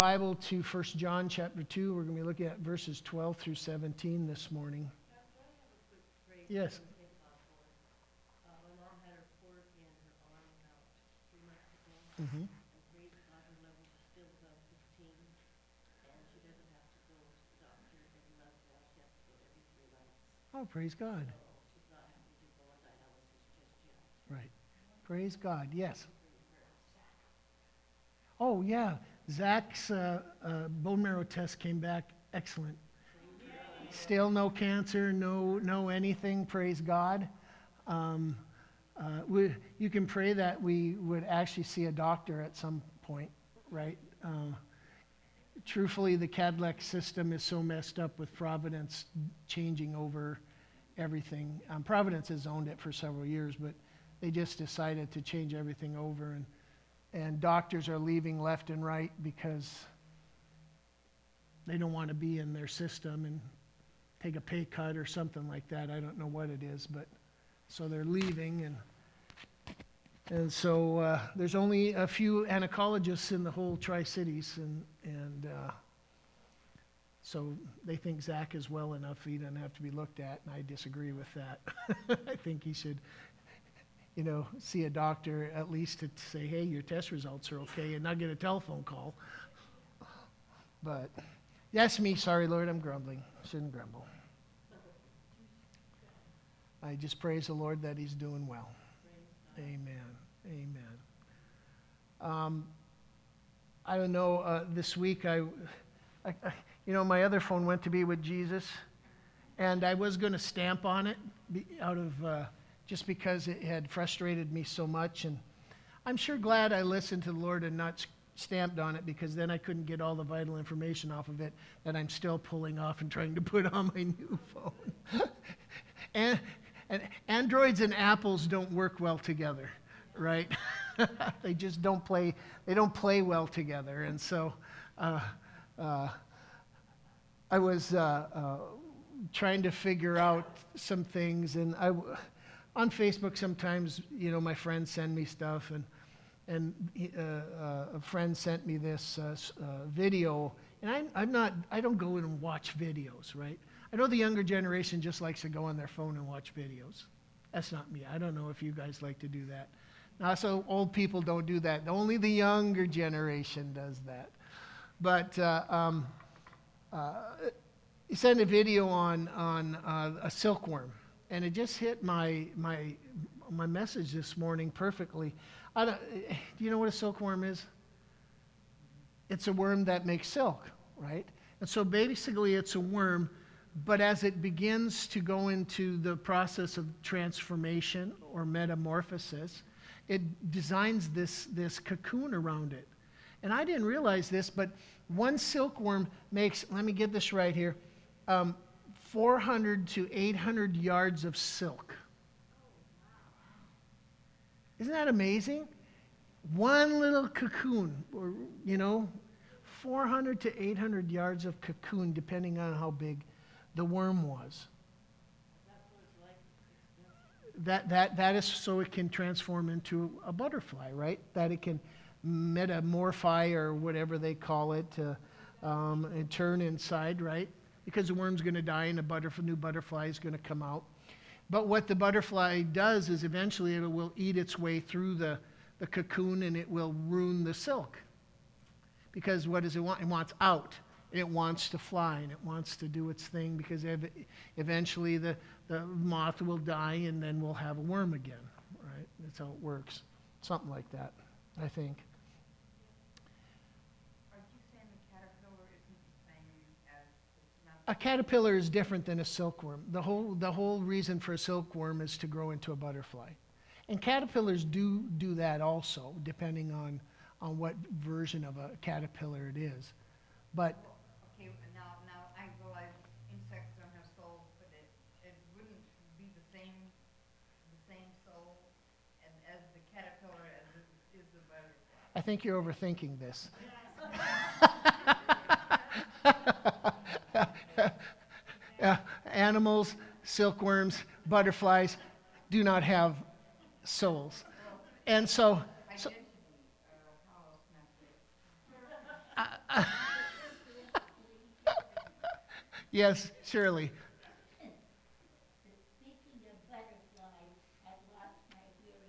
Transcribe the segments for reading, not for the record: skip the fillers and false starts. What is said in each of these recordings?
Bible to 1 John chapter 2. We're going to be looking at verses 12 through 17 this morning. Yes. My mom had her port in her arm about 3 months ago, Mm-hmm. and praise God, her level is still above 15, and she doesn't have to go to the doctor every month now. She has to go every 3 months. Oh, praise God. So she's not having to go on dialysis just yet. Right. Praise God. Yes. For your prayers. Oh, yeah. Zach's bone marrow test came back excellent. Still no cancer, no anything. Praise God. You can pray that we would actually see a doctor at some point, right? Truthfully, the Cadillac system is so messed up with Providence changing over everything. Providence has owned it for several years, but they just decided to change everything over, and doctors are leaving left and right because they don't want to be in their system and take a pay cut or something like that. I don't know what it is, but so they're leaving, and so there's only a few anesthesiologists in the whole Tri-Cities, and so they think Zach is well enough he doesn't have to be looked at, and I disagree with that. I think he should, see a doctor at least to say, hey, your test results are okay, and not get a telephone call. But that's me. Sorry, Lord, I'm grumbling. Shouldn't grumble. I just praise the Lord that he's doing well. Amen. Amen. I don't know, this week my other phone went to be with Jesus, and I was going to stamp on it out of just because it had frustrated me so much, and I'm sure glad I listened to the Lord and not stamped on it, because then I couldn't get all the vital information off of it that I'm still pulling off and trying to put on my new phone. and Androids and Apples don't work well together, right? They just don't play well together. And so I was trying to figure out some things, and on Facebook sometimes, my friends send me stuff, and a friend sent me this video, and I don't go in and watch videos, right? I know the younger generation just likes to go on their phone and watch videos. That's not me. I don't know if you guys like to do that. Now, so old people don't do that. Only the younger generation does that. But he sent a video on a silkworm, and it just hit my message this morning perfectly. Do you know what a silkworm is? It's a worm that makes silk, right? And so basically it's a worm, but as it begins to go into the process of transformation or metamorphosis, it designs this cocoon around it. And I didn't realize this, but one silkworm makes, let me get this right here, 400 to 800 yards of silk. Isn't that amazing? One little cocoon, or 400 to 800 yards of cocoon, depending on how big the worm was. That is so it can transform into a butterfly, right? That it can metamorphize, or whatever they call it, and turn inside, right? Because the worm's going to die and a new butterfly is going to come out. But what the butterfly does is eventually it will eat its way through the cocoon, and it will ruin the silk. Because what does it want? It wants out. It wants to fly, and it wants to do its thing, because eventually the moth will die, and then we'll have a worm again, right? That's how it works. Something like that, I think. Are you saying the caterpillar isn't the same as it's not? A caterpillar is different than a silkworm. The whole reason for a silkworm is to grow into a butterfly. And caterpillars do that also, depending on what version of a caterpillar it is. But Okay, now I realize insects don't have souls, but it wouldn't be the same soul as the caterpillar as is the butterfly. I think you're overthinking this. Animals, silkworms, butterflies do not have souls. And so How else can I say it? Yes, Shirley. Speaking of butterflies, I've lost my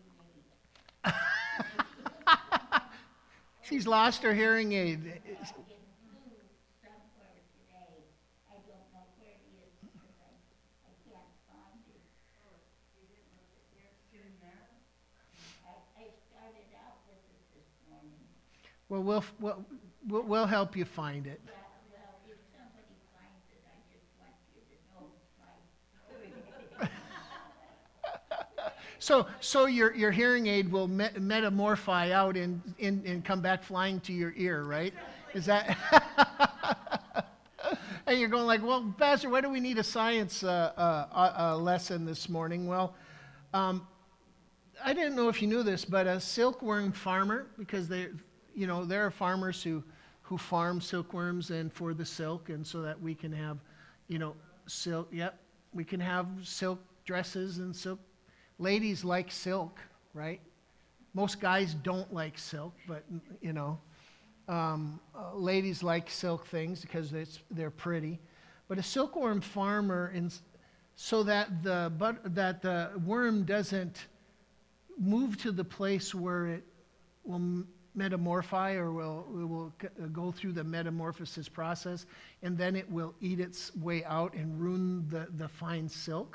hearing aid. She's lost her hearing aid. It flew somewhere today. I don't know where it is because I can't find it. You didn't look at there, sitting there? I started out with it this morning. Well, we'll help you find it. Yeah, well, if somebody finds it, I just want you to know it's my. So your hearing aid will metamorphize out and come back flying to your ear, right? Is that? And you're going like, well, Pastor, why do we need a science lesson this morning? Well, I didn't know if you knew this, but a silkworm farmer, because there are farmers who farm silkworms and for the silk, and so that we can have, silk. Yep, we can have silk dresses and silk. Ladies like silk, right? Most guys don't like silk, but ladies like silk things because they're pretty. But a silkworm farmer, so that the worm doesn't move to the place where it will metamorphize or will go through the metamorphosis process, and then it will eat its way out and ruin the fine silk.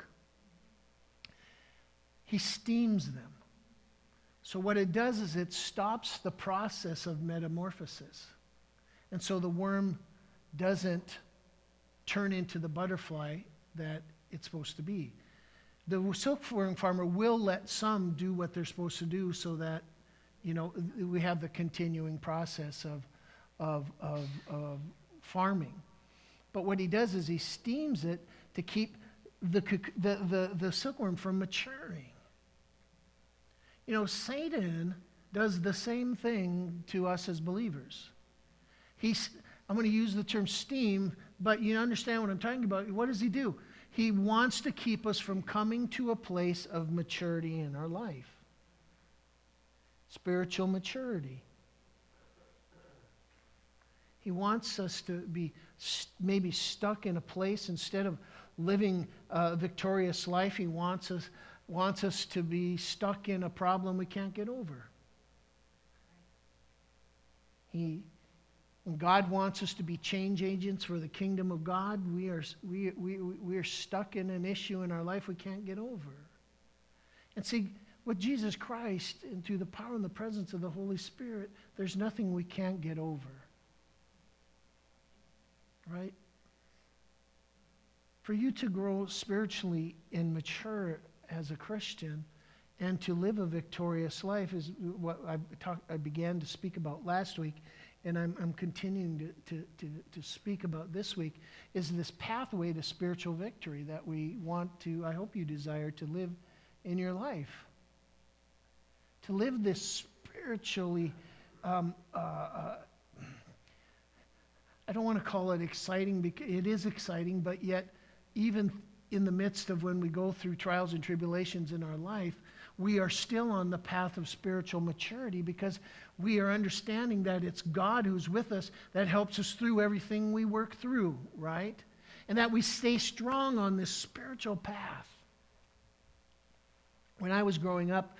He steams them. So what it does is it stops the process of metamorphosis. And so the worm doesn't turn into the butterfly that it's supposed to be. The silkworm farmer will let some do what they're supposed to do so that, we have the continuing process of farming. But what he does is he steams it to keep the silkworm from maturing. Satan does the same thing to us as believers. I'm going to use the term steam, but you understand what I'm talking about. What does he do? He wants to keep us from coming to a place of maturity in our life. Spiritual maturity. He wants us to be maybe stuck in a place instead of living a victorious life. He wants us to be stuck in a problem we can't get over. When God wants us to be change agents for the kingdom of God, we are stuck in an issue in our life we can't get over. And see, with Jesus Christ and through the power and the presence of the Holy Spirit, there's nothing we can't get over. Right? For you to grow spiritually and mature as a Christian and to live a victorious life is what I began to speak about last week, and I'm continuing to speak about this week, is this pathway to spiritual victory that we want to, I hope you desire to live in your life. To live this spiritually, I don't want to call it exciting, because it is exciting, but yet even in the midst of when we go through trials and tribulations in our life, we are still on the path of spiritual maturity because we are understanding that it's God who's with us that helps us through everything we work through, right? And that we stay strong on this spiritual path. When I was growing up,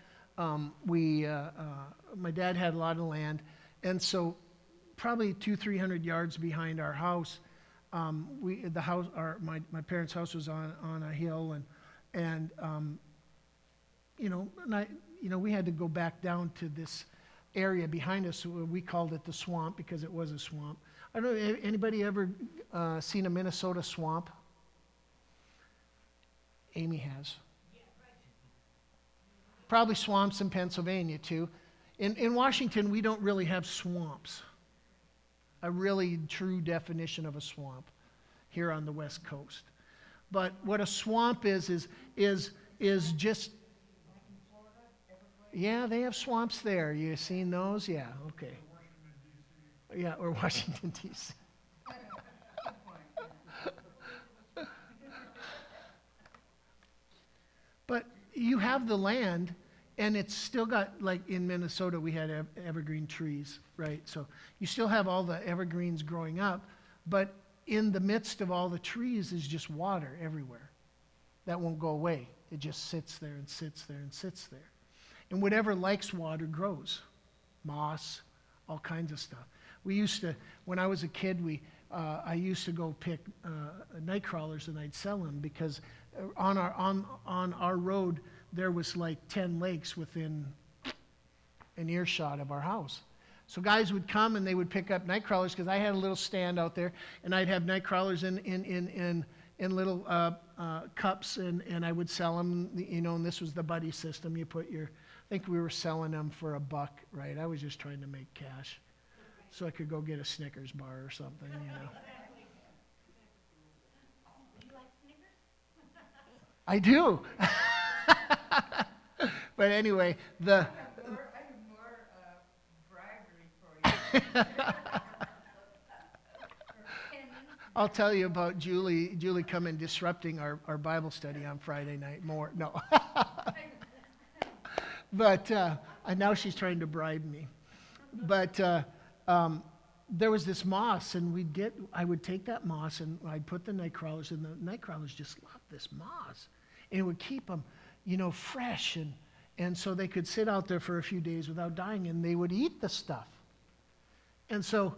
my dad had a lot of land, and so probably 200-300 yards behind our house, my parents' house was on a hill, and we had to go back down to this area behind us. We called it the swamp because it was a swamp. I don't know, anybody ever seen a Minnesota swamp? Amy has. Probably swamps in Pennsylvania too. In Washington, we don't really have swamps. A really true definition of a swamp here on the West Coast. But what a swamp is just, yeah, they have swamps there. You seen those? Yeah, okay. Yeah, or Washington, D.C. But you have the land, and it's still got, like in Minnesota, we had evergreen trees, right? So you still have all the evergreens growing up, but in the midst of all the trees is just water everywhere. That won't go away. It just sits there and sits there and sits there. And whatever likes water grows. Moss, all kinds of stuff. We used to, when I was a kid, I used to go pick night crawlers and I'd sell them because on our road there was like 10 lakes within an earshot of our house. So guys would come and they would pick up night crawlers because I had a little stand out there and I'd have night crawlers in little cups and I would sell them, and this was the buddy system. You put I think we were selling them for $1, right? I was just trying to make cash so I could go get a Snickers bar or something, Do you like Snickers? I do. But anyway, I have more bribery for you. I'll tell you about Julie coming disrupting our Bible study on Friday night more. No. But now she's trying to bribe me. But there was this moss, and I would take that moss and I'd put the night crawlers, and the night crawlers just loved this moss. And it would keep them, fresh, and so they could sit out there for a few days without dying, and they would eat the stuff. And so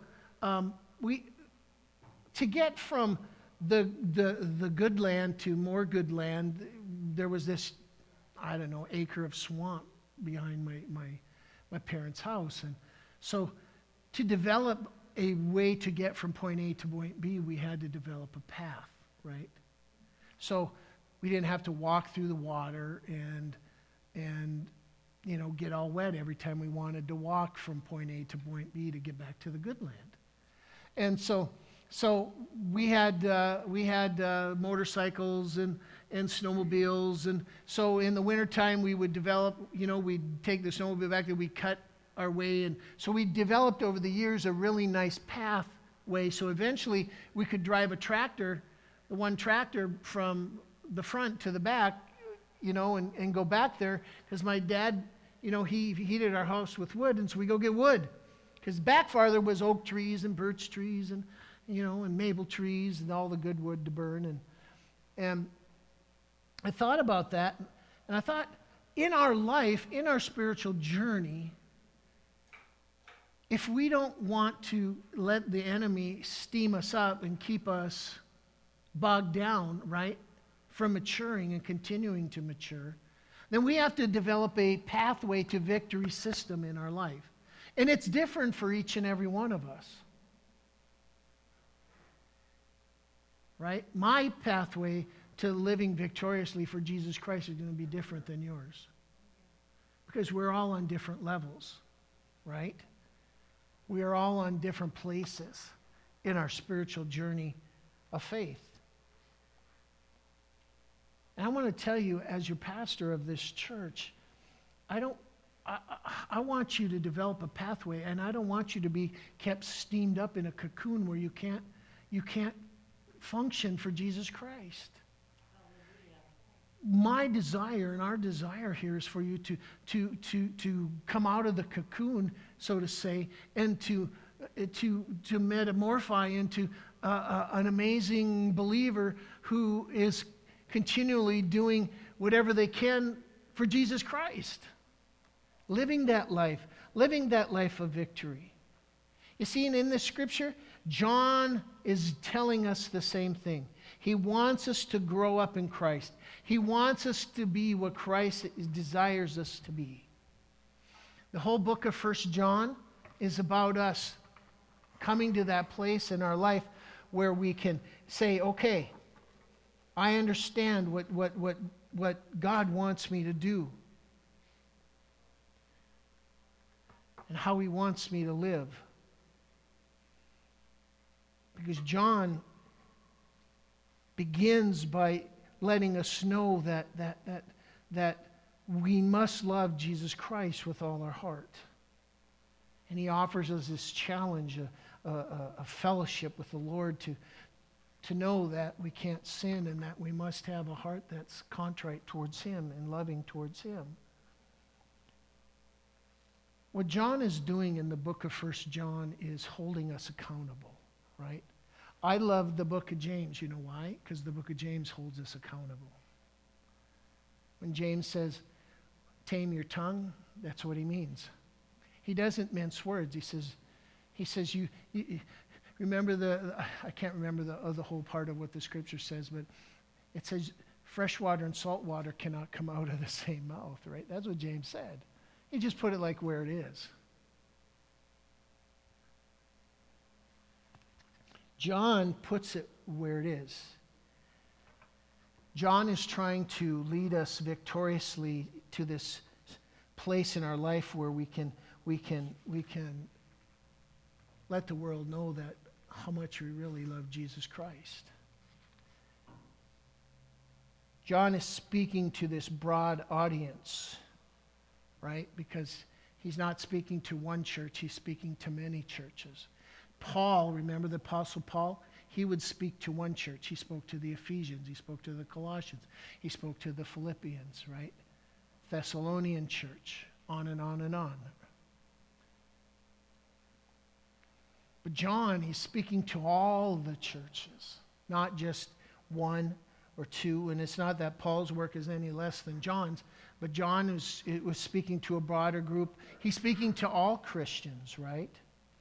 to get from the good land to more good land, there was this, acre of swamp behind my parents' house. And so to develop a way to get from point A to point B, we had to develop a path, right? So we didn't have to walk through the water and get all wet every time we wanted to walk from point A to point B to get back to the good land. And so we had motorcycles and snowmobiles, and so in the wintertime we would develop, we'd take the snowmobile back and we'd cut our way, and so we developed over the years a really nice pathway, so eventually we could drive the one tractor from the front to the back, and go back there, because my dad, he heated our house with wood, and so we go get wood, because back farther was oak trees and birch trees and maple trees and all the good wood to burn. And I thought about that, and I thought, in our life, in our spiritual journey, if we don't want to let the enemy steam us up and keep us bogged down, right, from maturing and continuing to mature, then we have to develop a pathway to victory system in our life. And it's different for each and every one of us. Right? My pathway to living victoriously for Jesus Christ is going to be different than yours. Because we're all on different levels, right? We are all on different places in our spiritual journey of faith. And I want to tell you, as your pastor of this church, I want you to develop a pathway, and I don't want you to be kept steamed up in a cocoon where you can't function for Jesus Christ. My desire and our desire here is for you to come out of the cocoon, so to say, and to metamorphize into an amazing believer who is continually doing whatever they can for Jesus Christ. Living that life of victory. You see, in this scripture, John is telling us the same thing. He wants us to grow up in Christ. He wants us to be what Christ desires us to be. The whole book of 1 John is about us coming to that place in our life where we can say, okay, I understand what God wants me to do and how He wants me to live. Because John begins by letting us know that we must love Jesus Christ with all our heart. And he offers us this challenge, a fellowship with the Lord to know that we can't sin and that we must have a heart that's contrite towards Him and loving towards Him. What John is doing in the book of 1 John is holding us accountable, right? I love the book of James. You know why? Because the book of James holds us accountable. When James says, tame your tongue, that's what he means. He doesn't mince words. He says, you remember I can't remember the whole part of what the scripture says, but it says fresh water and salt water cannot come out of the same mouth, right? That's what James said. He just put it like where it is. John puts it where it is. John is trying to lead us victoriously to this place in our life where we can let the world know that how much we really love Jesus Christ. John is speaking to this broad audience, right? Because he's not speaking to one church, he's speaking to many churches. Paul, remember the Apostle Paul? He would speak to one church. He spoke to the Ephesians. He spoke to the Colossians. He spoke to the Philippians, right? Thessalonian church, on and on and on. But John, he's speaking to all the churches, not just one or two. And it's not that Paul's work is any less than John's, but John was speaking to a broader group. He's speaking to all Christians, right?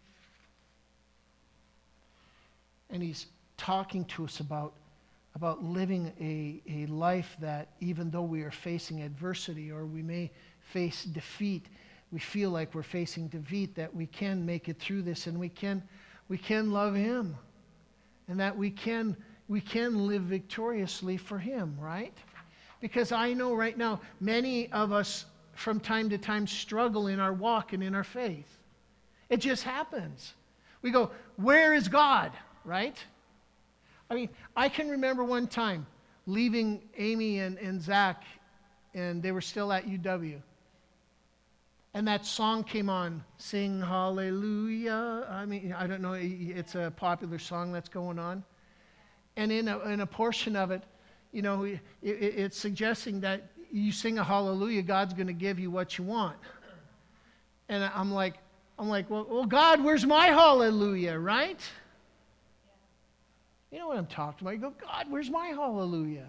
And he's talking to us about living a life that even though we are facing adversity or we may face defeat, we feel like we're facing defeat, that we can make it through this and we can love him. And that we can live victoriously for him, right? Because I know right now, many of us from time to time struggle in our walk and in our faith. It just happens. We go, where is God? Right? I mean, I can remember one time leaving Amy and Zach, and they were still at UW. And that song came on, Sing Hallelujah. I mean, I don't know, it's a popular song that's going on. And in a portion of it, you know, it's suggesting that you sing a hallelujah, God's going to give you what you want. And I'm like, well, God, where's my hallelujah, right? You know what I'm talking about. You go, God, where's my hallelujah?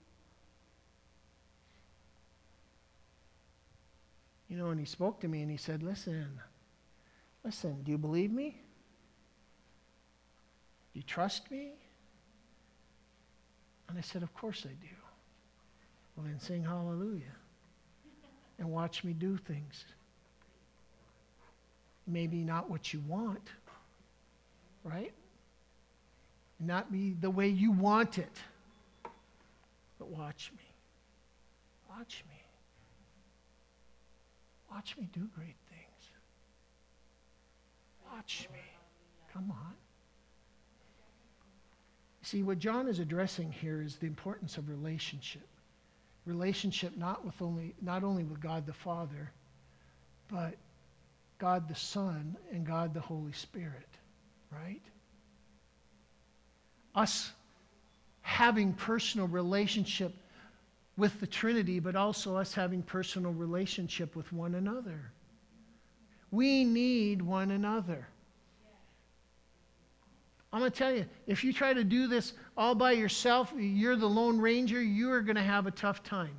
You know, and he spoke to me and he said, listen, do you believe me? Do you trust me? And I said, of course I do. Well, then sing hallelujah and watch me do things. Maybe not what you want, right? Not be the way you want it. But watch me. Watch me. Watch me do great things. Watch me. Come on. See, what John is addressing here is the importance of relationship. Relationship not only with God the Father, but God the Son and God the Holy Spirit, right? Us having personal relationship with the Trinity, but also us having personal relationship with one another. We need one another. I'm going to tell you, if you try to do this all by yourself, you're the Lone Ranger, you are going to have a tough time.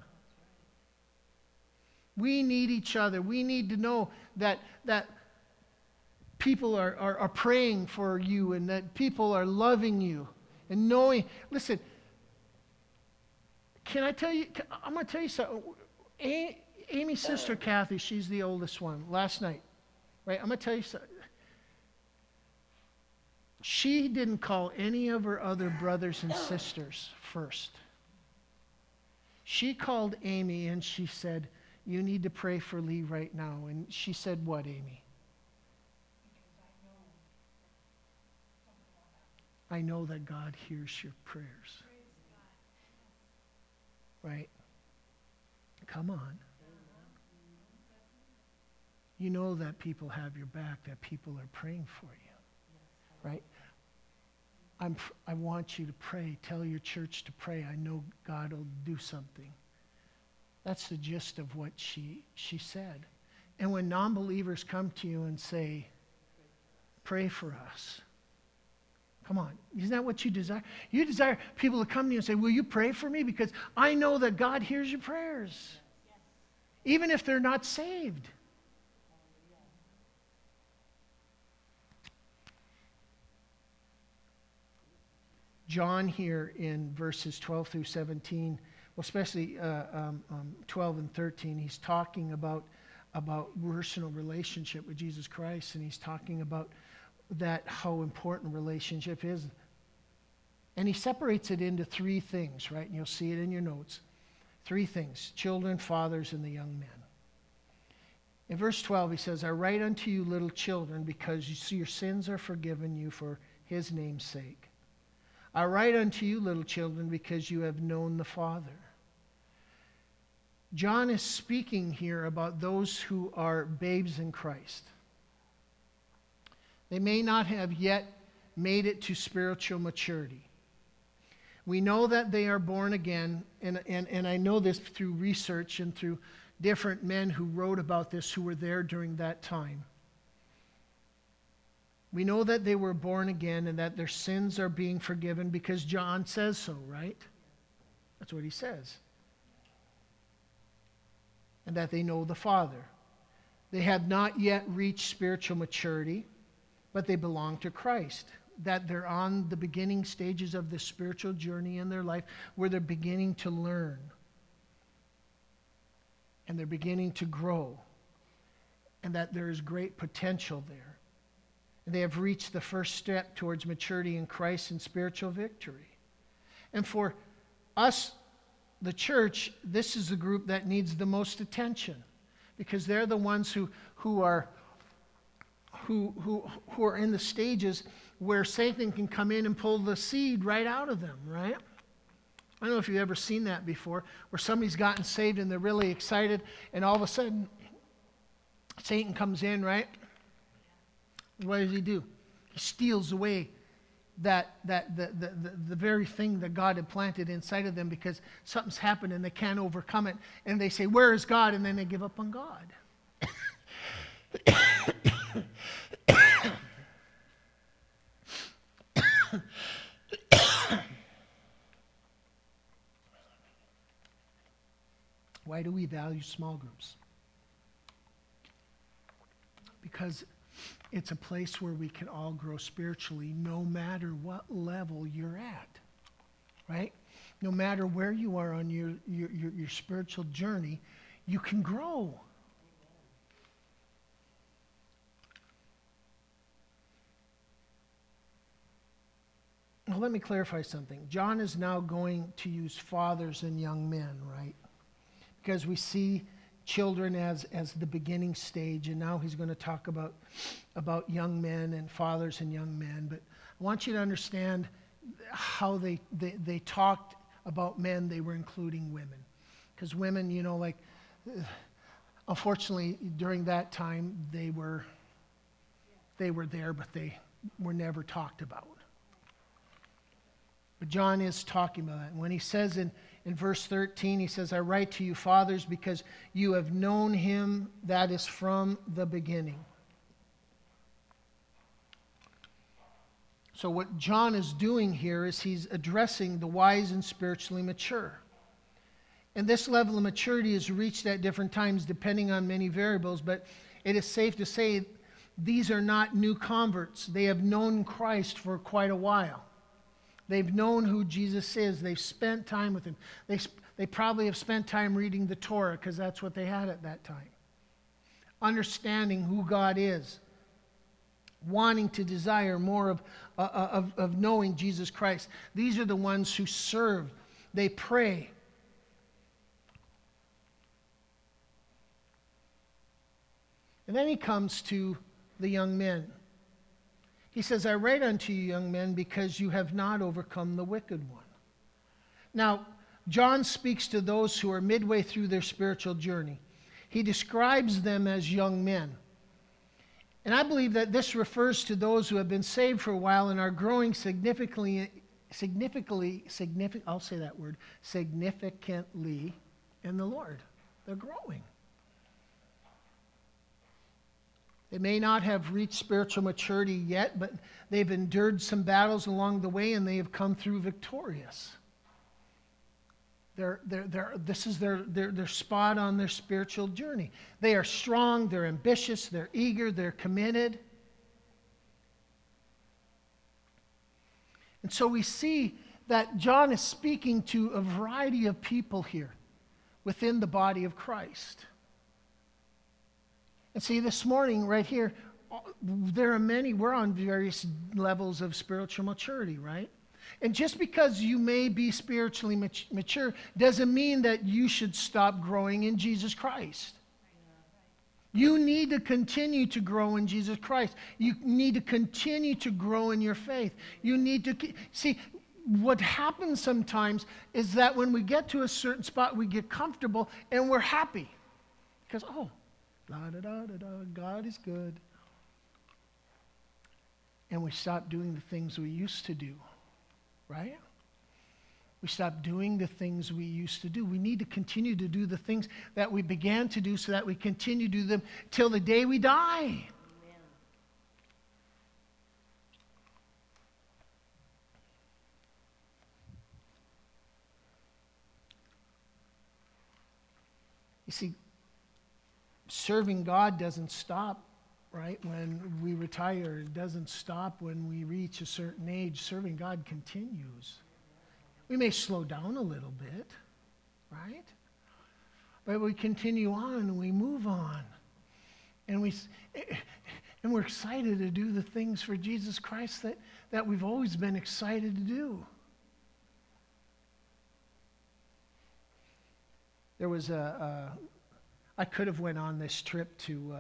We need each other. We need to know that people are praying for you and that people are loving you and knowing. Listen, can I tell you, I'm going to tell you something. Amy's sister, Kathy, she's the oldest one, last night, right? I'm going to tell you something. She didn't call any of her other brothers and sisters first. She called Amy and she said, you need to pray for Lee right now. And she said, what, Amy? I know that God hears your prayers. Right? Come on. You know that people have your back, that people are praying for you. Right? I want you to pray. Tell your church to pray. I know God will do something. That's the gist of what she said. And when non-believers come to you and say, pray for us, Come on. Isn't that what you desire? You desire people to come to you and say, will you pray for me? Because I know that God hears your prayers. Even if they're not saved. John here in verses 12 through 17, well, especially 12 and 13, he's talking about personal relationship with Jesus Christ, and he's talking about that, how important relationship is. And he separates it into three things, right? And you'll see it in your notes. Three things: children, fathers, and the young men. In verse 12, he says, I write unto you, little children, because you see your sins are forgiven you for his name's sake. I write unto you, little children, because you have known the Father. John is speaking here about those who are babes in Christ. They may not have yet made it to spiritual maturity. We know that they are born again, and I know this through research and through different men who wrote about this who were there during that time. We know that they were born again and that their sins are being forgiven because John says so, right? That's what he says. And that they know the Father. They have not yet reached spiritual maturity, but they belong to Christ. That they're on the beginning stages of the spiritual journey in their life where they're beginning to learn. And they're beginning to grow. And that there is great potential there. And they have reached the first step towards maturity in Christ and spiritual victory. And for us, the church, this is the group that needs the most attention, because they're the ones who are in the stages where Satan can come in and pull the seed right out of them, right? I don't know if you've ever seen that before, where somebody's gotten saved and they're really excited, and all of a sudden Satan comes in, right? What does he do? He steals away the very thing that God had planted inside of them, because something's happened and they can't overcome it. And they say, where is God? And then they give up on God. Why do we value small groups? Because it's a place where we can all grow spiritually no matter what level you're at, right? No matter where you are on your spiritual journey, you can grow. Well, let me clarify something. John is now going to use fathers and young men, right? Because we see children as the beginning stage, and now he's going to talk about young men and fathers and young men. But I want you to understand how they talked about men. They were including women, because women, unfortunately during that time they were there, but they were never talked about. But John is talking about that. And when he says in verse 13, he says, I write to you, fathers, because you have known him that is from the beginning. So what John is doing here is he's addressing the wise and spiritually mature. And this level of maturity is reached at different times depending on many variables, but it is safe to say these are not new converts. They have known Christ for quite a while. They've known who Jesus is. They've spent time with him. They probably have spent time reading the Torah, because that's what they had at that time. Understanding who God is. Wanting to desire more of knowing Jesus Christ. These are the ones who serve. They pray. And then he comes to the young men. He says, I write unto you, young men, because you have not overcome the wicked one. Now, John speaks to those who are midway through their spiritual journey. He describes them as young men. And I believe that this refers to those who have been saved for a while and are growing significantly in the Lord. They're growing. They may not have reached spiritual maturity yet, but they've endured some battles along the way and they have come through victorious. This is their spot on their spiritual journey. They are strong, they're ambitious, they're eager, they're committed. And so we see that John is speaking to a variety of people here within the body of Christ. And see, this morning, right here, there are many, we're on various levels of spiritual maturity, right? And just because you may be spiritually mature doesn't mean that you should stop growing in Jesus Christ. You need to continue to grow in Jesus Christ. You need to continue to grow in your faith. You need to see what happens sometimes is that when we get to a certain spot, we get comfortable and we're happy because God is good, and we stop doing the things we used to do, right? We stop doing the things we used to do. We need to continue to do the things that we began to do so that we continue to do them till the day we die. Amen. You see, serving God doesn't stop, right, when we retire. It doesn't stop when we reach a certain age. Serving God continues. We may slow down a little bit, right? But we continue on and we move on. And we're excited to do the things for Jesus Christ that we've always been excited to do. There was I could have went on this trip to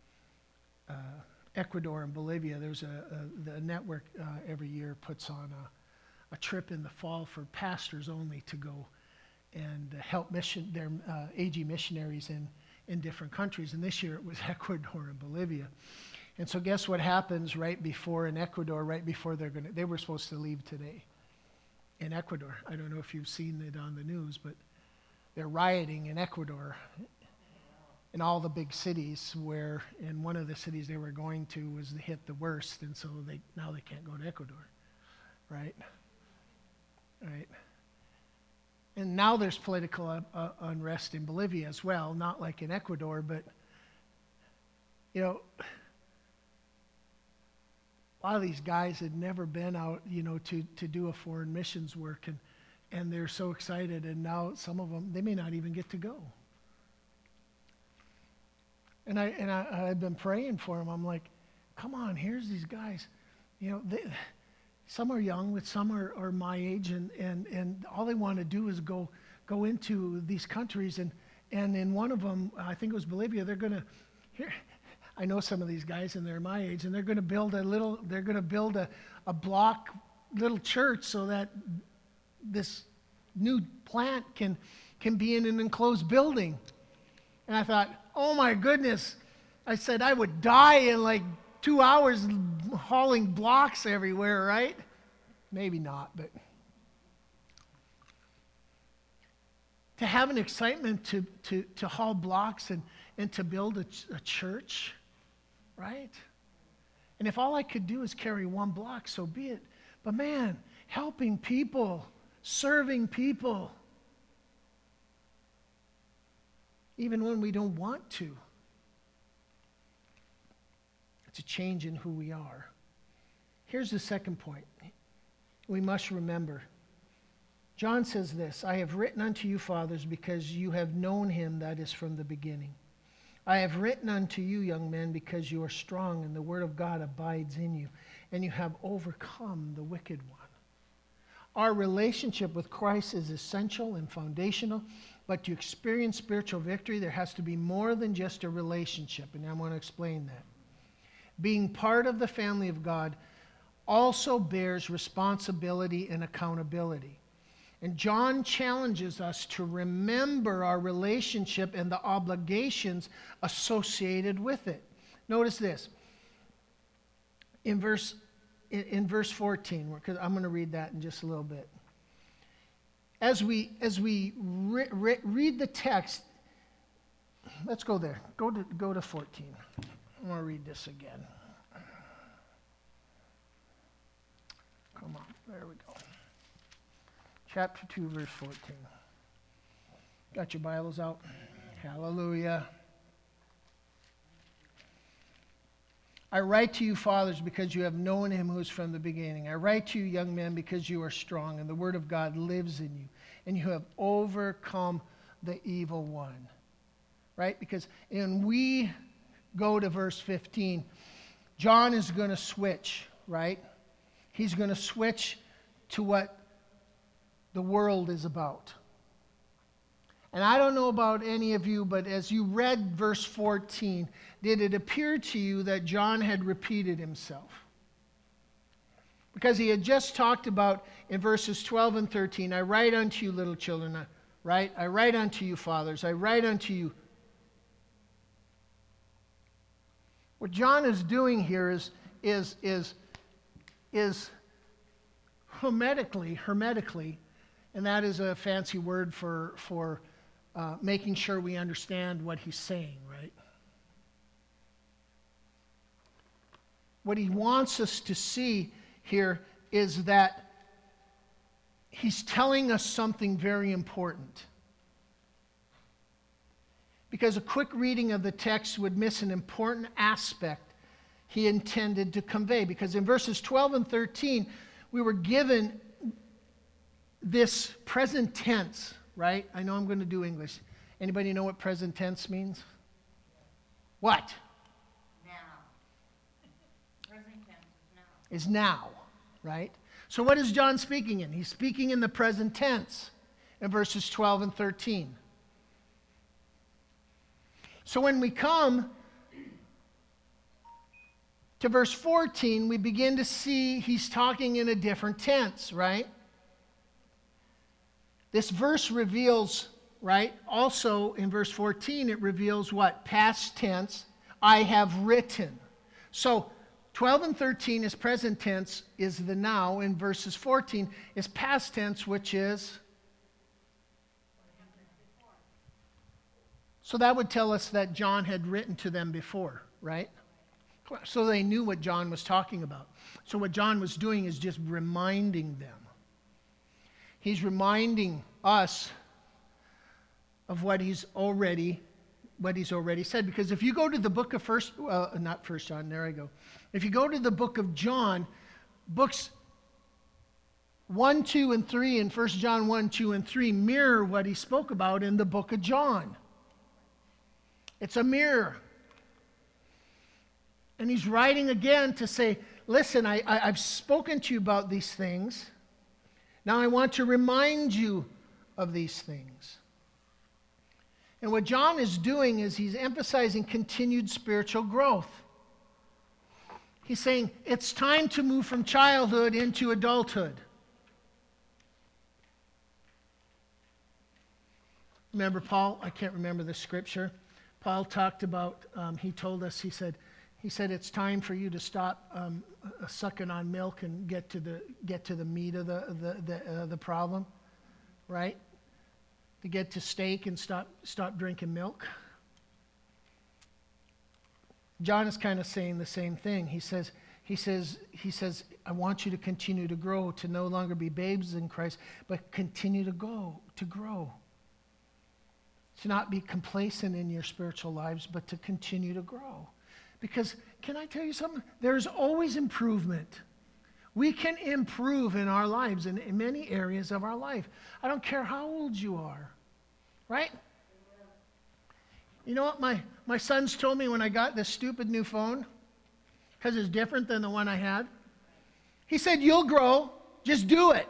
Ecuador and Bolivia. There's the network every year puts on a trip in the fall for pastors only to go and help their AG missionaries in different countries. And this year it was Ecuador and Bolivia. And so guess what happens right before in Ecuador, right before they were supposed to leave today in Ecuador. I don't know if you've seen it on the news, but they're rioting in Ecuador in all the big cities, where in one of the cities they were going to was hit the worst, and so now they can't go to Ecuador, right? Right. And now there's political unrest in Bolivia as well, not like in Ecuador, but, you know, a lot of these guys had never been out, to do a foreign missions work, and they're so excited, and now some of them, they may not even get to go. And I've been praying for them. I'm like, come on, here's these guys. Some are young, but some are my age, and all they want to do is go into these countries. And in one of them, I think it was Bolivia, they're going to, I know some of these guys, and they're my age, and they're going to build a block little church so that this new plant can be in an enclosed building. And I thought, oh my goodness. I said I would die in like 2 hours hauling blocks everywhere, right? Maybe not, but to have an excitement to haul blocks and to build a church, right? And if all I could do is carry one block, so be it. But man, helping people, serving people, even when we don't want to. It's a change in who we are. Here's the second point. We must remember. John says this, I have written unto you, fathers, because you have known him that is from the beginning. I have written unto you, young men, because you are strong, and the word of God abides in you, and you have overcome the wicked one. Our relationship with Christ is essential and foundational, but to experience spiritual victory, there has to be more than just a relationship, and I want to explain that. Being part of the family of God also bears responsibility and accountability. And John challenges us to remember our relationship and the obligations associated with it. Notice this. In verse 14, because I'm going to read that in just a little bit. As we read the text, let's go there. Go to 14. I'm going to read this again. Come on, there we go. Chapter 2, verse 14. Got your Bibles out? Hallelujah. I write to you, fathers, because you have known him who is from the beginning. I write to you, young men, because you are strong, and the word of God lives in you, and you have overcome the evil one. Right? Because when we go to verse 15, John is going to switch, right? He's going to switch to what the world is about. And I don't know about any of you, but as you read verse 14, did it appear to you that John had repeated himself? Because he had just talked about in verses 12 and 13, I write unto you, little children, right? I write unto you, fathers, I write unto you. What John is doing here is hermetically, and that is a fancy word for making sure we understand what he's saying, right? What he wants us to see here is that he's telling us something very important. Because a quick reading of the text would miss an important aspect he intended to convey. Because in verses 12 and 13, we were given this present tense, right? I know I'm going to do English. Anybody know what present tense means? What? Now. Present tense is now. Is now, right? So what is John speaking in? He's speaking in the present tense in verses 12 and 13. So when we come to verse 14, we begin to see he's talking in a different tense, right? This verse reveals, right? Also in verse 14, it reveals what? Past tense, I have written. So 12 and 13 is present tense, is the now. In verses 14 is past tense, which is? So that would tell us that John had written to them before, right? So they knew what John was talking about. So what John was doing is just reminding them. He's reminding us of what he's already said. Because if you go to the book of not First John, there I go. If you go to the book of John, books 1, 2, and 3 in 1 John 1, 2, and 3 mirror what he spoke about in the book of John. It's a mirror. And he's writing again to say, listen, I've spoken to you about these things. Now I want to remind you of these things. And what John is doing is he's emphasizing continued spiritual growth. He's saying it's time to move from childhood into adulthood. Remember Paul? I can't remember the scripture. Paul talked about, he told us, he said it's time for you to stop sucking on milk and get to the meat of the problem, right? To get to steak and stop drinking milk. John is kind of saying the same thing. He says, I want you to continue to grow, to no longer be babes in Christ, but continue to grow. To not be complacent in your spiritual lives, but to continue to grow. Because, can I tell you something? There's always improvement. We can improve in our lives, in many areas of our life. I don't care how old you are, right? You know what my sons told me when I got this stupid new phone? Because it's different than the one I had. He said, you'll grow, just do it.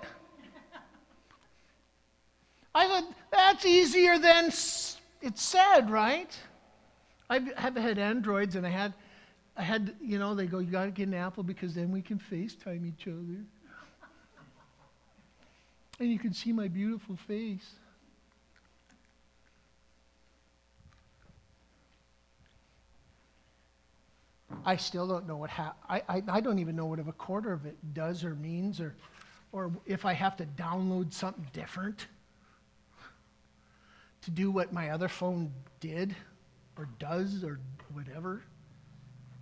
I said, that's easier than it's said, right? I've had Androids, and I had, they go, you got to get an Apple because then we can FaceTime each other. And you can see my beautiful face. I still don't know I don't even know what a quarter of it does or means, or if I have to download something different to do what my other phone did or does or whatever.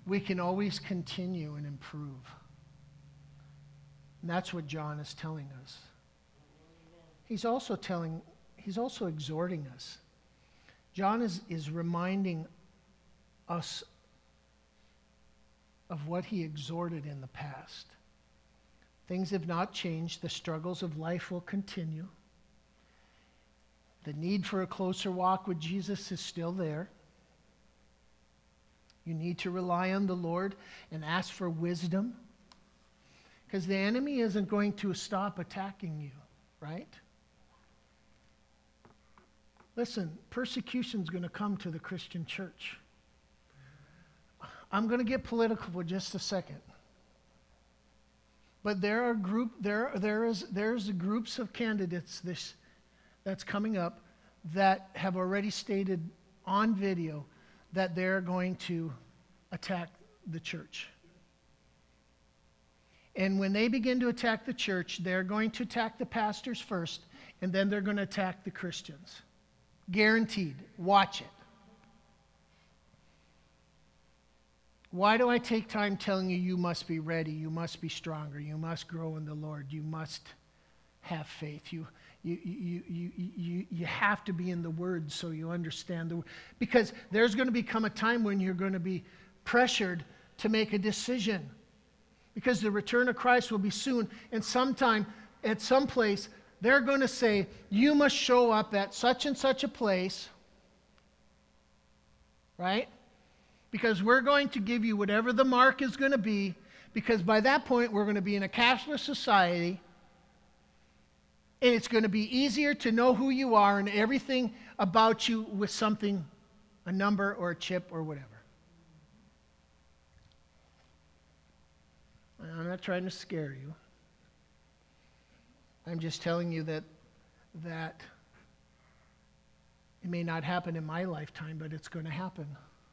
we can always continue and improve. And that's what John is telling us. He's also exhorting us. John is reminding us of what he exhorted in the past. Things have not changed. The struggles of life will continue. The need for a closer walk with Jesus is still there. You need to rely on the Lord and ask for wisdom, because the enemy isn't going to stop attacking you, right? Listen, persecution is going to come to the Christian church. I'm going to get political for just a second. But there's groups of candidates that's coming up that have already stated on video that they're going to attack the church. And when they begin to attack the church, they're going to attack the pastors first, and then they're going to attack the Christians. Guaranteed. Watch it. Why do I take time telling you you must be ready, you must be stronger, you must grow in the Lord, you must have faith, you have to be in the Word so you understand the Word. Because there's going to become a time when you're going to be pressured to make a decision. Because the return of Christ will be soon, and sometime, at some place, they're going to say, you must show up at such and such a place, right? Because we're going to give you whatever the mark is going to be, because by that point we're going to be in a cashless society, and it's going to be easier to know who you are and everything about you with something, a number or a chip or whatever. I'm not trying to scare you. I'm just telling you that it may not happen in my lifetime, but it's going to happen.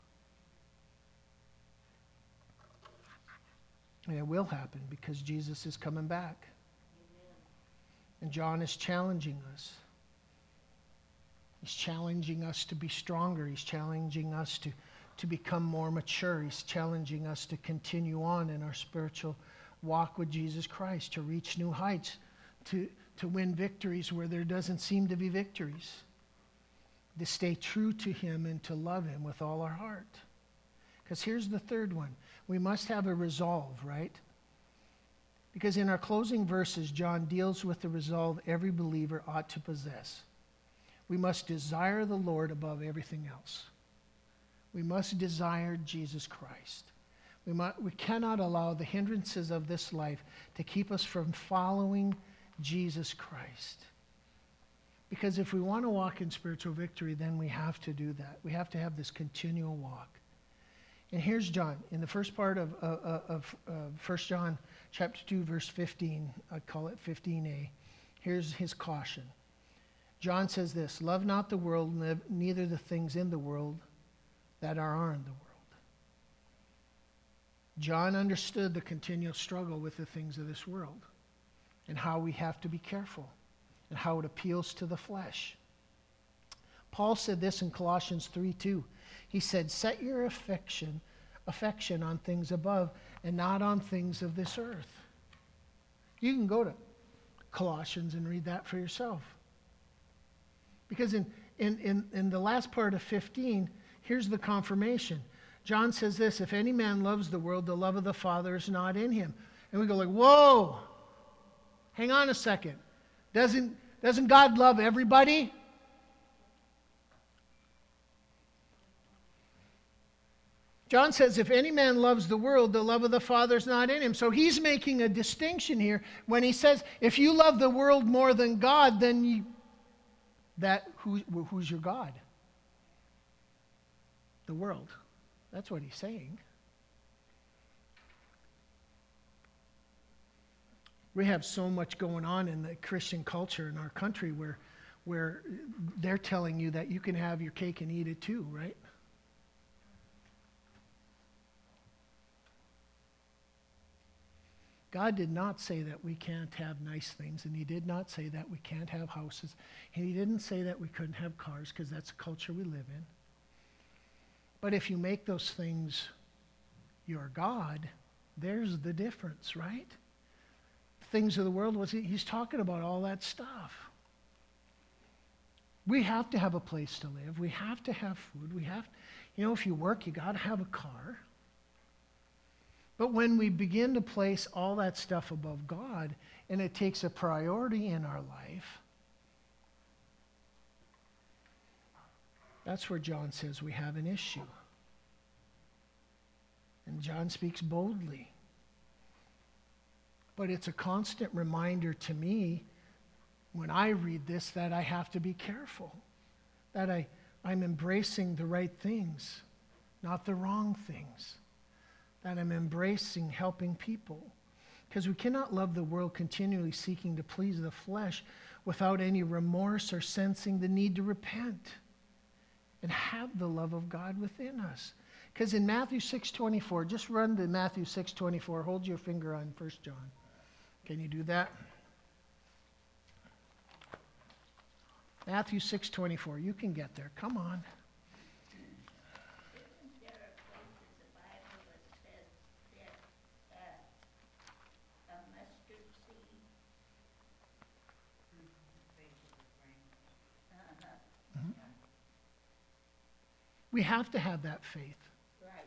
And it will happen because Jesus is coming back. Amen. And John is challenging us. He's challenging us to be stronger. He's challenging us to become more mature. He's challenging us to continue on in our spiritual walk with Jesus Christ, to reach new heights, to win victories where there doesn't seem to be victories, to stay true to Him and to love Him with all our heart. Because here's the third one. We must have a resolve, right? Because in our closing verses, John deals with the resolve every believer ought to possess. We must desire the Lord above everything else. We must desire Jesus Christ. We cannot allow the hindrances of this life to keep us from following Jesus Christ. Because if we want to walk in spiritual victory, then we have to do that. We have to have this continual walk. And here's John. In the first part of 1 John chapter 2, verse 15, I call it 15a. Here's his caution. John says this, love not the world, neither the things in the world that are in the world. John understood the continual struggle with the things of this world and how we have to be careful and how it appeals to the flesh. Paul said this in Colossians 3:2. He said, set your affection on things above and not on things of this earth. You can go to Colossians and read that for yourself. Because in the last part of 15, here's the confirmation. John says this, if any man loves the world, the love of the Father is not in him. And we go like, whoa, hang on a second. Doesn't God love everybody? John says, if any man loves the world, the love of the Father is not in him. So he's making a distinction here when he says, if you love the world more than God, then who's your God? The world. That's what he's saying. We have so much going on in the Christian culture in our country where they're telling you that you can have your cake and eat it too, right? God did not say that we can't have nice things, and He did not say that we can't have houses, and He didn't say that we couldn't have cars, because that's the culture we live in. But if you make those things your God, there's the difference, right? Things of the world, he's talking about all that stuff. We have to have a place to live. We have to have food. If you work, you got to have a car. But when we begin to place all that stuff above God, and it takes a priority in our life, that's where John says we have an issue. And John speaks boldly. But it's a constant reminder to me when I read this that I have to be careful, that I'm embracing the right things, not the wrong things, that I'm embracing helping people. Because we cannot love the world continually seeking to please the flesh without any remorse or sensing the need to repent and have the love of God within us. Because in Matthew 6:24, just run to Matthew 6:24, hold your finger on 1 John. Can you do that? Matthew 6:24, you can get there. Come on. Isn't there a place in the Bible that says that a mustard seed? Uh-huh. We have to have that faith. Right.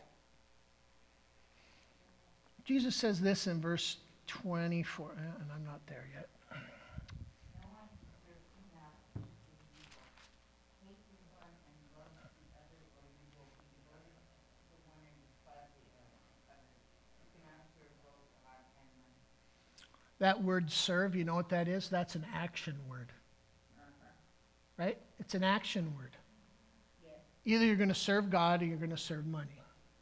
Jesus says this in verse 24, and I'm not there yet. No one can serve two masters, because you will hate the one and love the other, or you will be devoted to the one and despise the other. You cannot serve both God and money. That word serve, you know what that is? That's an action word. Right? It's an action word. Yes. Either you're going to serve God or you're going to serve money.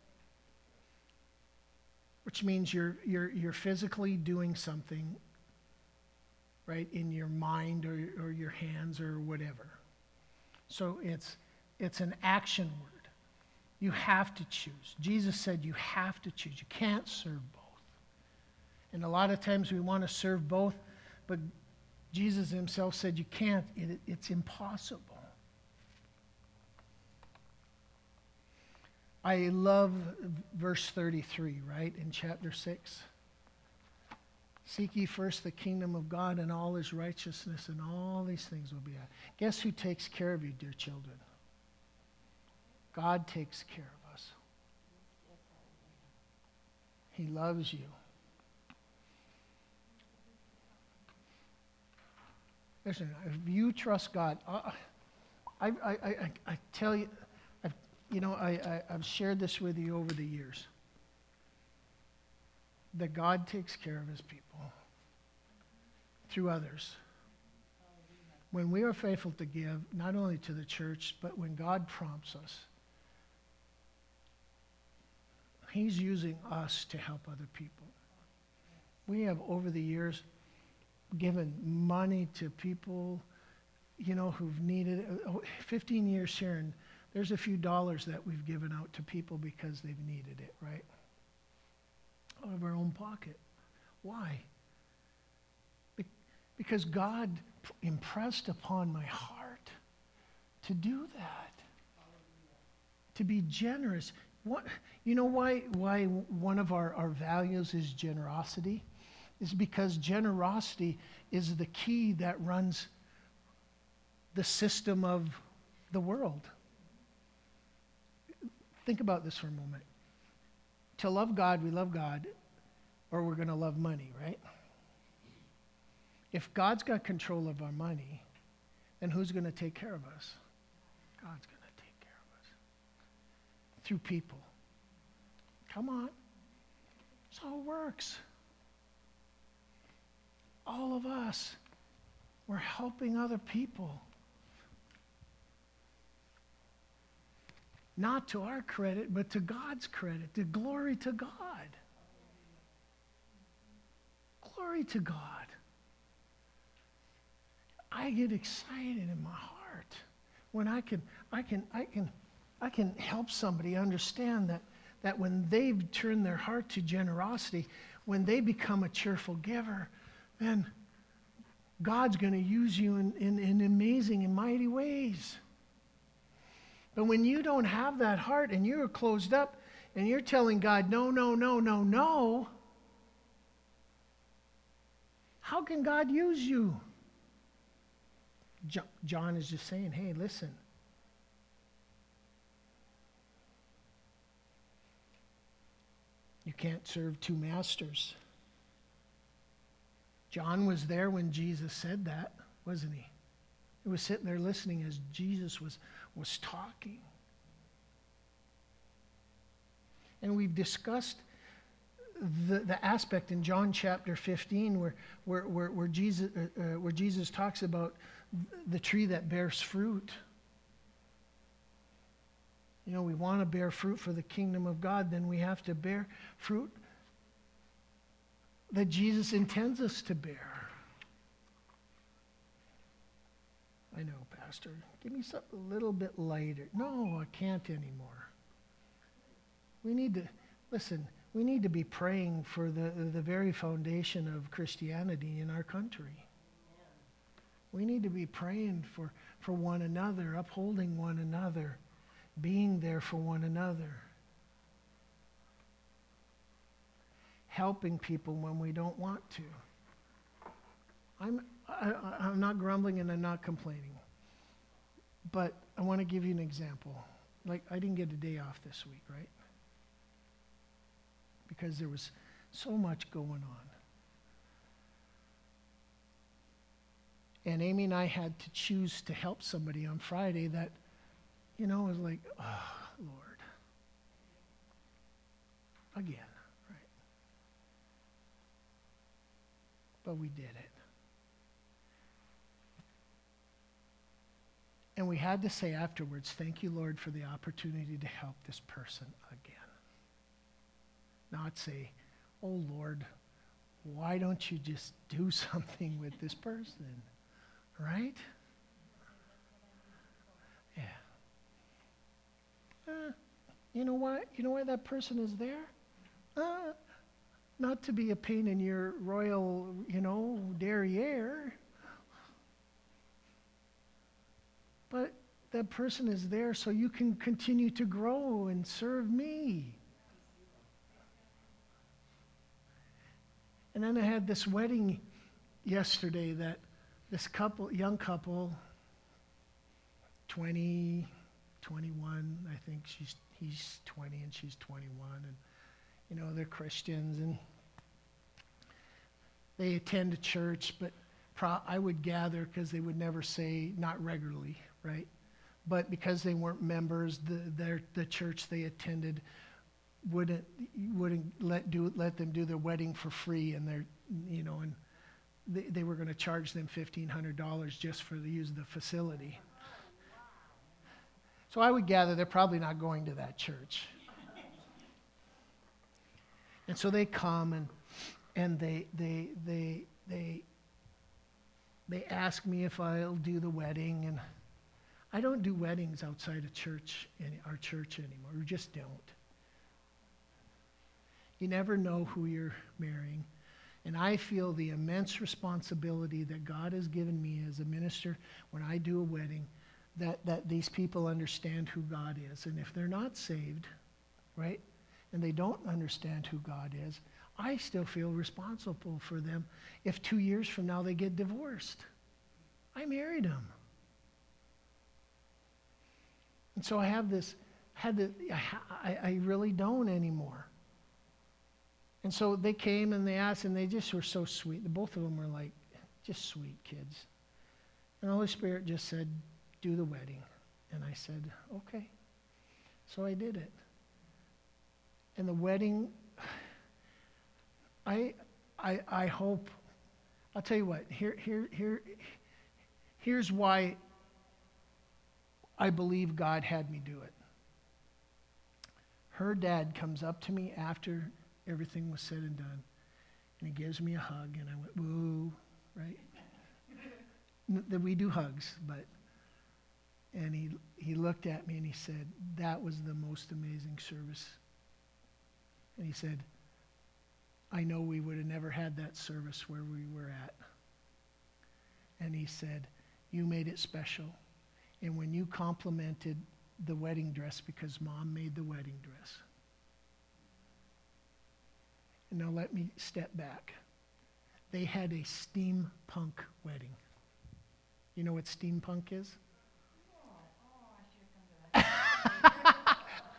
Which means you're physically doing something, right, in your mind or your hands or whatever. So it's an action word. You have to choose. Jesus said you have to choose. You can't serve both. And a lot of times we want to serve both, but Jesus himself said you can't. It's impossible. I love verse 33, right, in chapter 6. Seek ye first the kingdom of God and all his righteousness, and all these things will be added. Guess who takes care of you, dear children? God takes care of us. He loves you. Listen, if you trust God, I tell you, I've shared this with you over the years, that God takes care of his people through others. When we are faithful to give, not only to the church, but when God prompts us, he's using us to help other people. We have, over the years, given money to people, who've needed it. 15 years here, and there's a few dollars that we've given out to people because they've needed it, right? Out of our own pocket. Why? Because God impressed upon my heart to do that. To be generous. Why one of our values is generosity? Is because generosity is the key that runs the system of the world. Think about this for a moment. To love God, we love God, or we're going to love money, right? If God's got control of our money, then who's going to take care of us? God's going to take care of us. Through people. Come on. That's how it works. All of us, we're helping other people. Not to our credit, but to God's credit. To glory to God. Glory to God. I get excited in my heart when I can help somebody understand that when they've turned their heart to generosity, when they become a cheerful giver, then God's going to use you in amazing and mighty ways. But when you don't have that heart and you're closed up and you're telling God, no, no, no, no, no, how can God use you? John is just saying, hey, listen. You can't serve two masters. John was there when Jesus said that, wasn't he? He was sitting there listening as Jesus was talking. And we've discussed the aspect in John chapter 15 where Jesus talks about the tree that bears fruit. You know, we want to bear fruit for the kingdom of God, then we have to bear fruit that Jesus intends us to bear. I know, Pastor, give me something a little bit lighter. No, I can't anymore. We need to, listen, we need to be praying for the very foundation of Christianity in our country. We need to be praying for one another, upholding one another, being there for one another, helping people when we don't want to. I'm not grumbling and I'm not complaining, but I want to give you an example. Like, I didn't get a day off this week, right? Because there was so much going on. And Amy and I had to choose to help somebody on Friday that, you know, was like, oh, Lord. Again, right? But we did it. And we had to say afterwards, thank you, Lord, for the opportunity to help this person again. Not say, oh, Lord, why don't you just do something with this person? Right? Yeah. You know what? You know why that person is there? Not to be a pain in your royal, derriere. But that person is there so you can continue to grow and serve me. And then I had this wedding yesterday that this young couple, 20, 21, I think he's 20 and she's 21, and they're Christians and they attend a church, but I would gather because they would never say not regularly, right? But because they weren't members, the church they attended wouldn't let them do their wedding for free, and and they were going to charge them $1,500 just for the use of the facility. So I would gather they're probably not going to that church. And so they come and they ask me if I'll do the wedding, and I don't do weddings outside of church, our church anymore. We just don't. You never know who you're marrying. And I feel the immense responsibility that God has given me as a minister when I do a wedding, that these people understand who God is. And if they're not saved, right, and they don't understand who God is, I still feel responsible for them if 2 years from now they get divorced. I married them. And so I really don't anymore. And so they came and they asked, and they just were so sweet. Both of them were like, just sweet kids. And the Holy Spirit just said, do the wedding. And I said, okay. So I did it. And the wedding, I hope, I'll tell you what, here's why I believe God had me do it. Her dad comes up to me after everything was said and done, and he gives me a hug, and I went, woo, right? That we do hugs, and he looked at me and he said, that was the most amazing service. And he said, I know we would have never had that service where we were at. And he said, you made it special. And when you complimented the wedding dress, because Mom made the wedding dress, And now let me step back. They had a steampunk wedding. You know what steampunk is? I should have come to that.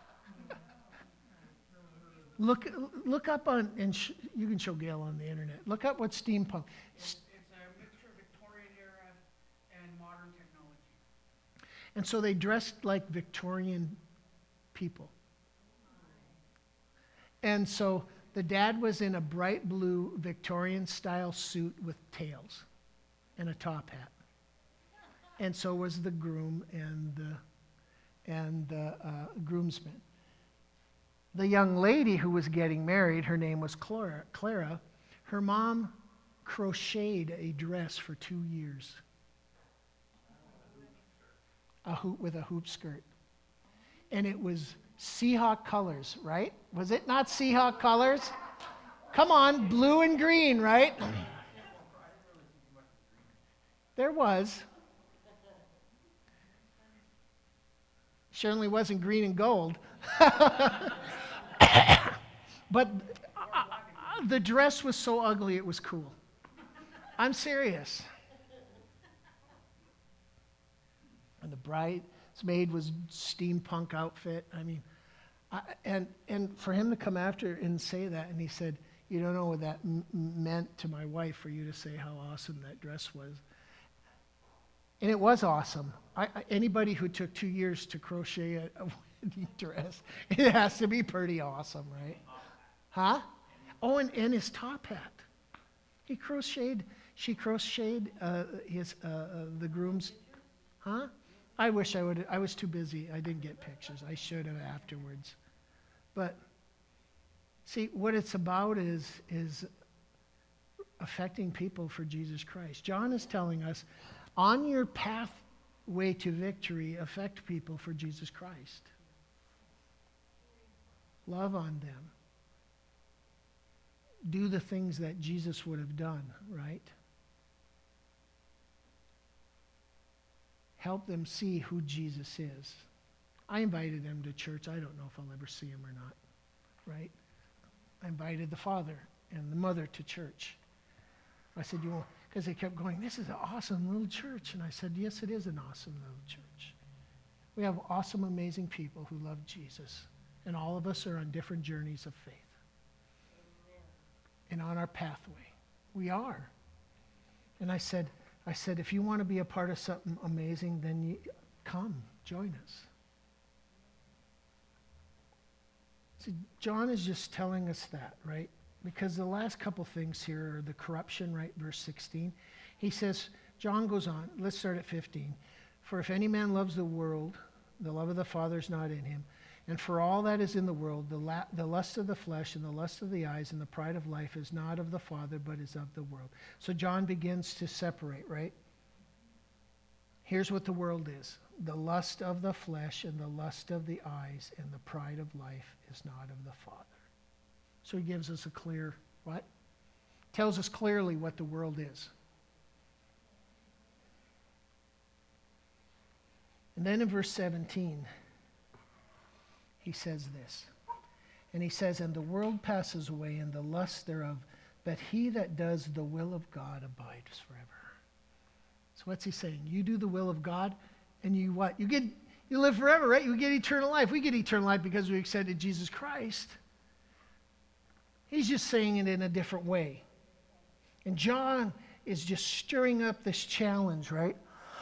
Look up on, and you can show Gail on the internet. Look up what steampunk. It's a mixture of Victorian era and modern technology. And so they dressed like Victorian people. And so the dad was in a bright blue Victorian style suit with tails and a top hat. And so was the groom and the groomsmen. The young lady who was getting married, her name was Clara. Her mom crocheted a dress for 2 years. With a hoop skirt. And it was Seahawk colors, right? Was it not Seahawk colors? Come on, blue and green, right? There was. Certainly wasn't green and gold. But the dress was so ugly it was cool. I'm serious. And the bridesmaid was steampunk outfit. I mean, and for him to come after and say that, and he said, you don't know what that meant to my wife for you to say how awesome that dress was. And it was awesome. Anybody who took 2 years to crochet a wedding dress, it has to be pretty awesome, right? Huh? Oh, and his top hat. She crocheted the groom's, huh? I wish I would. I was too busy. I didn't get pictures. I should have afterwards. But see, what it's about is affecting people for Jesus Christ. John is telling us, on your pathway to victory, affect people for Jesus Christ. Love on them. Do the things that Jesus would have done, right? Help them see who Jesus is. I invited them to church. I don't know if I'll ever see them or not, right? I invited the father and the mother to church. I said, you won't, because they kept going, this is an awesome little church. And I said, yes, it is an awesome little church. We have awesome, amazing people who love Jesus. And all of us are on different journeys of faith. And on our pathway. We are. And I said, if you want to be a part of something amazing, then come, join us. See, John is just telling us that, right? Because the last couple things here are the corruption, right? Verse 16. He says, John goes on, let's start at 15. For if any man loves the world, the love of the Father is not in him. And for all that is in the world, the lust of the flesh and the lust of the eyes and the pride of life is not of the Father, but is of the world. So John begins to separate, right? Here's what the world is. The lust of the flesh and the lust of the eyes and the pride of life is not of the Father. So he gives us a clear, what? Tells us clearly what the world is. And then in verse 17, he says this. And he says, and the world passes away and the lust thereof, but he that does the will of God abides forever. So what's he saying? You do the will of God and you what? You live forever, right? You get eternal life. We get eternal life because we accepted Jesus Christ. He's just saying it in a different way. And John is just stirring up this challenge, right?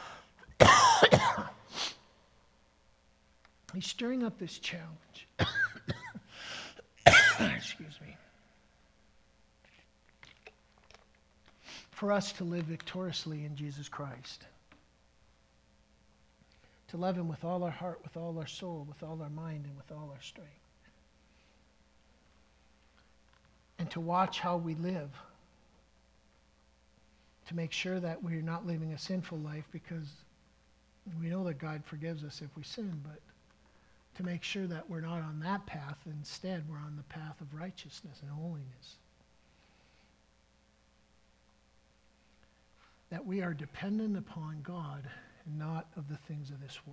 He's stirring up this challenge. Excuse me. For us to live victoriously in Jesus Christ. To love him with all our heart, with all our soul, with all our mind, and with all our strength. And to watch how we live. To make sure that we're not living a sinful life, because we know that God forgives us if we sin, but to make sure that we're not on that path. Instead, we're on the path of righteousness and holiness. That we are dependent upon God and not of the things of this world.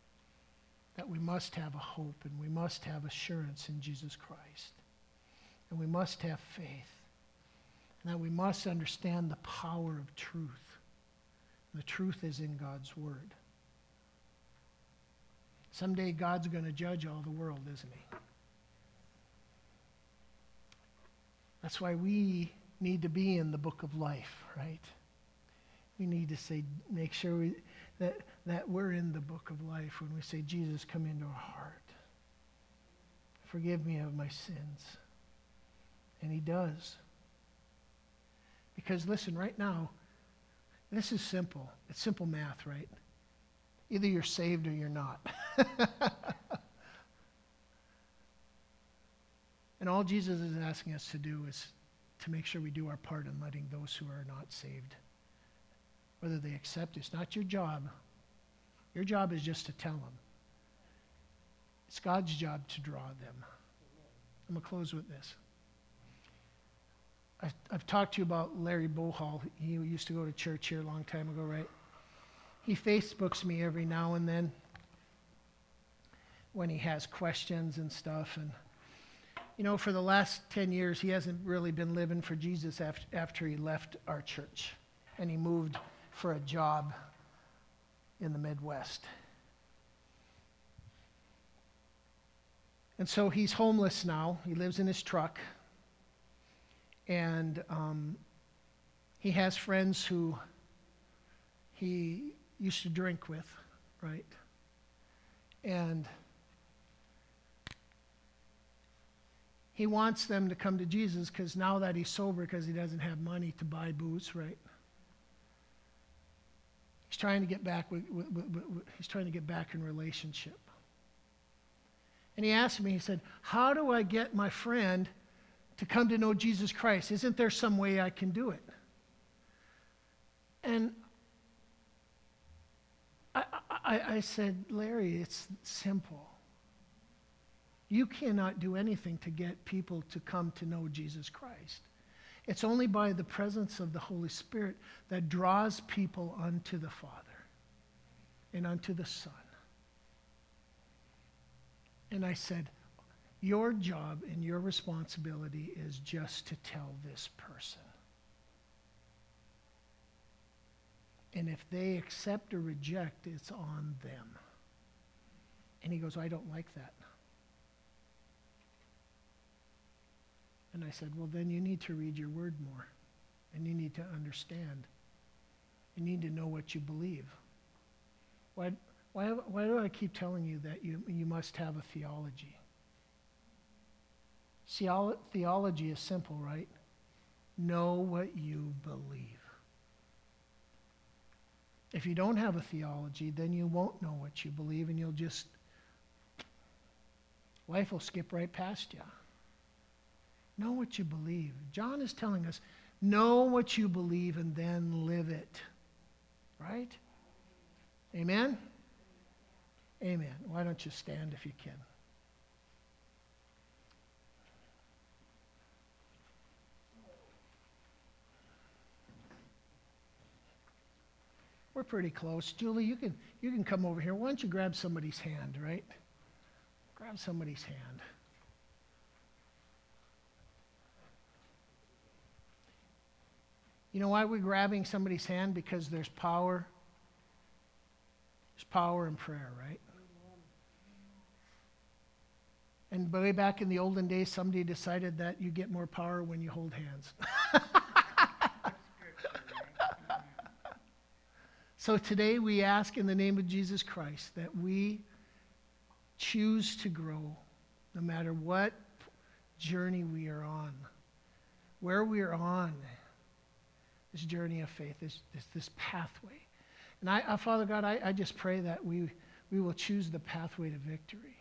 That we must have a hope and we must have assurance in Jesus Christ. and we must have faith, and that we must understand the power of truth. The truth is in God's Word. Someday God's going to judge all the world, isn't He? That's why we need to be in the book of life, right? We need to make sure that we're in the book of life when we say, Jesus, come into our heart. Forgive me of my sins. And He does. Because listen, right now, this is simple. It's simple math, right? Either you're saved or you're not. And all Jesus is asking us to do is to make sure we do our part in letting those who are not saved, whether they accept, it's not your job. Your job is just to tell them. It's God's job to draw them. I'm going to close with this. I've talked to you about Larry Bohall. He used to go to church here a long time ago, right? He Facebooks me every now and then when he has questions and stuff. And, you know, for the last 10 years, he hasn't really been living for Jesus after he left our church. And he moved for a job in the Midwest. And so he's homeless now. He lives in his truck. And he has friends who he used to drink with, right? And he wants them to come to Jesus because now that he's sober, because he doesn't have money to buy booze, right? He's trying to get back he's trying to get back in relationship. And he asked me, he said, how do I get my friend to come to know Jesus Christ? Isn't there some way I can do it? And I said, Larry, it's simple. You cannot do anything to get people to come to know Jesus Christ. It's only by the presence of the Holy Spirit that draws people unto the Father and unto the Son. And I said, your job and your responsibility is just to tell this person. And if they accept or reject, it's on them. And he goes, I don't like that. And I said, well, then you need to read your word more. And you need to understand. You need to know what you believe. Why do I keep telling you that you must have a theology? Theology is simple, right? Know what you believe. If you don't have a theology, then you won't know what you believe, and you'll just, life will skip right past you. Know what you believe. John is telling us, know what you believe and then live it. Right? Amen? Amen. Why don't you stand if you can? We're pretty close. Julie, you can come over here. Why don't you grab somebody's hand, right? Grab somebody's hand. You know why we're grabbing somebody's hand? Because there's power. There's power in prayer, right? And way back in the olden days, somebody decided that you get more power when you hold hands. So today we ask in the name of Jesus Christ that we choose to grow no matter what journey we are on, where we are on this journey of faith, this pathway. And Father God, I just pray that we will choose the pathway to victory.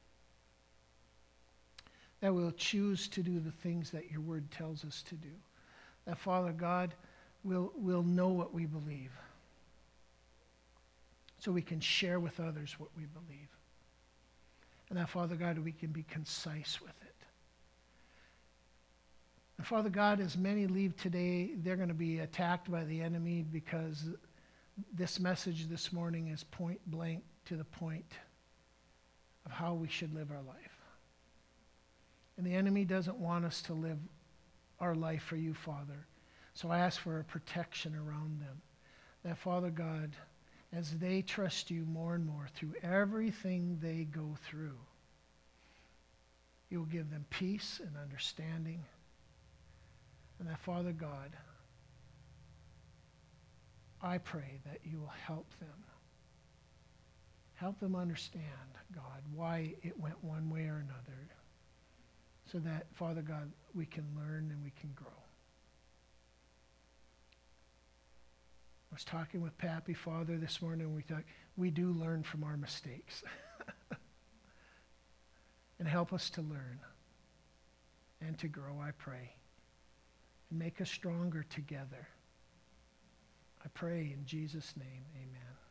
That we'll choose to do the things that your word tells us to do. That, Father God, we'll know what we believe. So we can share with others what we believe. And that, Father God, we can be concise with it. And Father God, as many leave today, they're going to be attacked by the enemy because this message this morning is point blank to the point of how we should live our life. And the enemy doesn't want us to live our life for you, Father. So I ask for a protection around them. That, Father God, as they trust you more and more through everything they go through, you will give them peace and understanding. And that, Father God, I pray that you will help them. Help them understand, God, why it went one way or another, so that, Father God, we can learn and we can grow. I was talking with Pappy, Father, this morning, and we thought we do learn from our mistakes. And help us to learn and to grow, I pray. And make us stronger together. I pray in Jesus' name, amen.